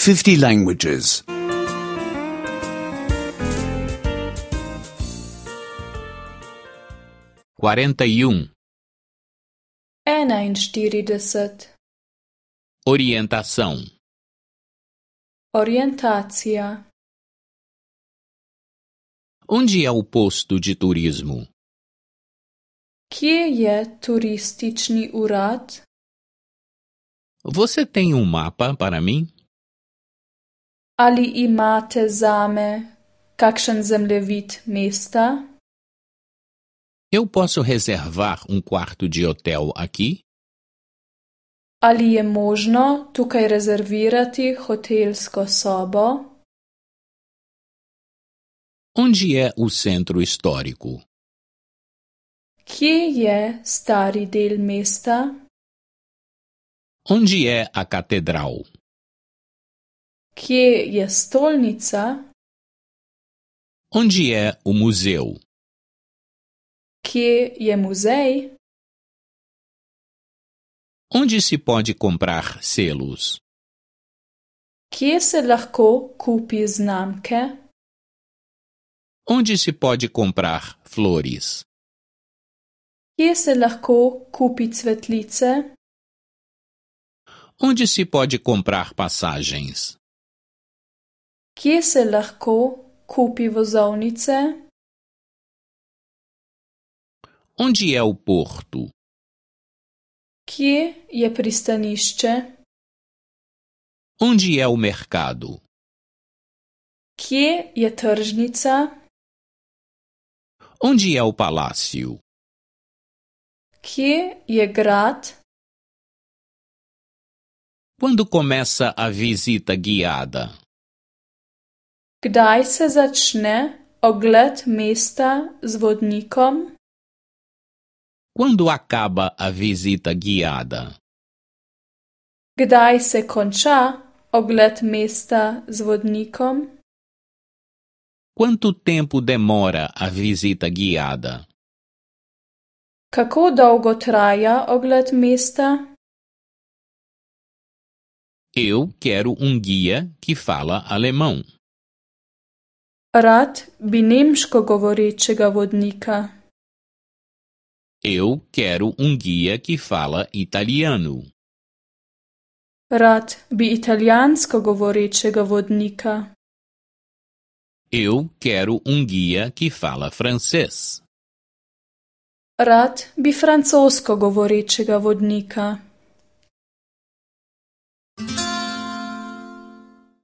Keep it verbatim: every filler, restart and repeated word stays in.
fifty languages. quarenta e um. enainštirideset. Orientação. Orientacija. Onde é o posto de turismo? Kje je turistični urad? Você tem um mapa para mim? Ali imate zame kakšen zemljevid mesta? Eu posso reservar um quarto de hotel aqui? Ali je možno tukaj rezervirati hotelsko sobo? Onde é o centro histórico? Kje je stari del mesta? Onde é a catedral? Kje je stolnica? Onde é o museu? Kje je muzej? Onde se pode comprar selos? Kje se lahko kupi znamke? Onde se pode comprar flores? Kje se lahko kupi cvetlice? Onde se pode comprar passagens? Kje se lahko kupi vozovnice? Onde é o porto? Kje je pristanišče? Onde é o mercado? Kje je tržnica? Onde é o palácio? Kje je grad? Quando começa a visita guiada? Kdaj se začne ogled mesta z vodnikom? Quando acaba a visita guiada? Kdaj se konča ogled mesta z vodnikom? Quanto tempo demora a visita guiada? Kako dolgo traja ogled mesta? Eu quero um guia que fala alemão. Rad bi nemško govorečega vodnika. Eu quero um guia que fala italiano. Rad bi italijansko govorečega vodnika. Eu quero um guia que fala francês. Rad bi francosko govorečega vodnika.